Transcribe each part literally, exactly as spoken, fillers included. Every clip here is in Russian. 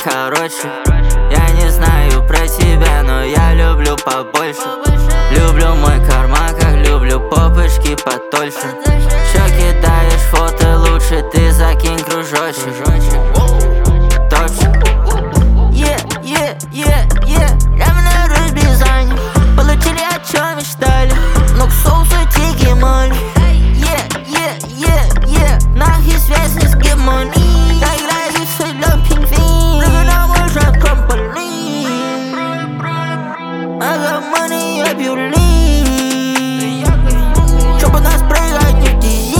Короче, я не знаю про тебя, но я люблю побольше. Люблю мой карман, как люблю попышки потольше. Чё кидаешь фото, лучше ты закинь кружочек. Точно. Yeah, yeah, yeah, yeah. Прямо на разбезание. Получили, о чем мечтали, но к соусу тики моли. Yeah, yeah, yeah, yeah. Нахи связь не с гемонией. Я играю с лём пингвин. Прыгай на мой жар трамполин. I got money, я пью лин. Чтоб нас прыгать не в дизи.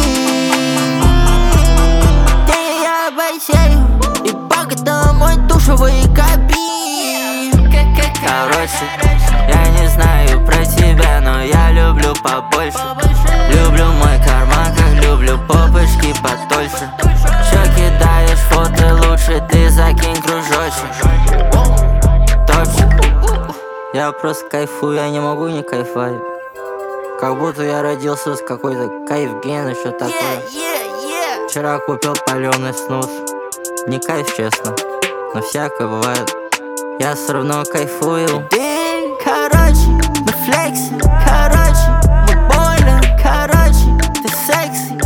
Деньги я обойсею, и бак это мой душевый кабин. Короче, я не знаю про тебя, но я люблю побольше. Люблю мой карман, как люблю попышки потольше. Чё кидаешь фото, лучше ты закинь кружочек. Точно. Я просто кайфую, я не могу не кайфовать. Как будто я родился с какой-то кайф-ген и что такое. Yeah, yeah. Вчера купил палёный снус. Не кайф, честно, но всякое бывает. Я все равно кайфую. Ты, короче, мы флекси, короче, мы больно, короче, ты секси.